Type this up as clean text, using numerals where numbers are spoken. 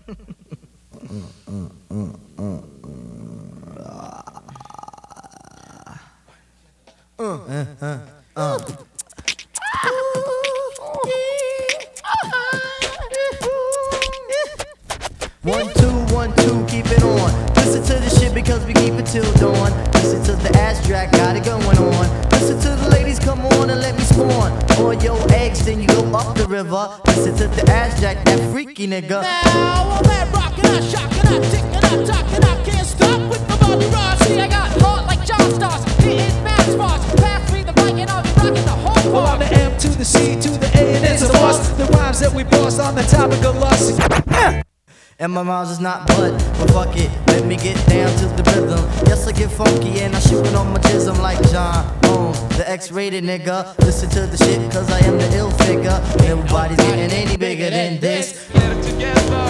One, two, keep it on. Listen to the shit because we keep it till dawn. Listen to the ass track, got it going on. Listen to the ladies, come on and let me spawn. Or your eggs, then you go up the river. Listen to the ass jack, that freaky nigga. Now all that rockin', I shockin', I tickin', I talkin', I can't stop with the Bobby Ross. See, I got heart like John Stars, hitting match bars. Pass me the mic and I'll be rockin' the whole Well, bar. I'm the M to the C to the A and it's a loss. The rhymes that we boss on the topic of lust. And my rhymes is not but fuck it, let me get down to the rhythm. Yes, I get funky and I shootin' on my jism like John Holmes, the X-rated nigga. Listen to the shit cause I am the ill figure. Nobody's getting any bigger than this.